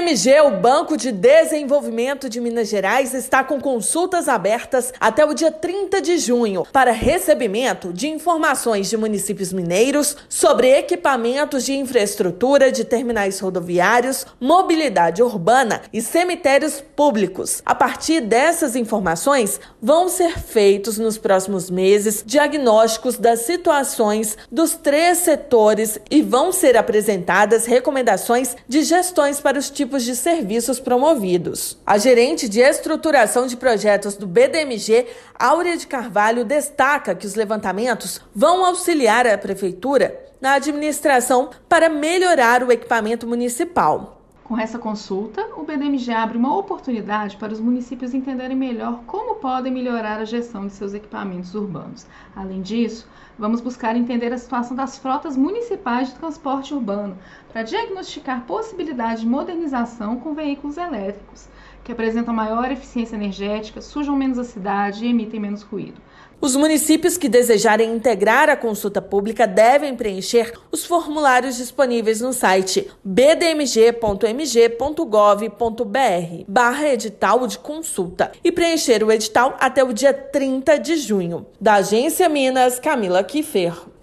BDMG, o Banco de Desenvolvimento de Minas Gerais, está com consultas abertas até o dia 30 de junho para recebimento de informações de municípios mineiros sobre equipamentos de infraestrutura de terminais rodoviários, mobilidade urbana e cemitérios públicos. A partir dessas informações, vão ser feitos nos próximos meses diagnósticos das situações dos 3 setores e vão ser apresentadas recomendações de gestões para os tipos de serviços promovidos. A gerente de estruturação de projetos do BDMG, Áurea de Carvalho, destaca que os levantamentos vão auxiliar a Prefeitura na administração para melhorar o equipamento municipal. Com essa consulta, o BDMG abre uma oportunidade para os municípios entenderem melhor como podem melhorar a gestão de seus equipamentos urbanos. Além disso, vamos buscar entender a situação das frotas municipais de transporte urbano para diagnosticar possibilidade de modernização com veículos elétricos, que apresentam maior eficiência energética, sujam menos a cidade e emitem menos ruído. Os municípios que desejarem integrar a consulta pública devem preencher os formulários disponíveis no site bdmg.mg.gov.br/edital de consulta e preencher o edital até o dia 30 de junho. Da Agência Minas, Camila Kiffer.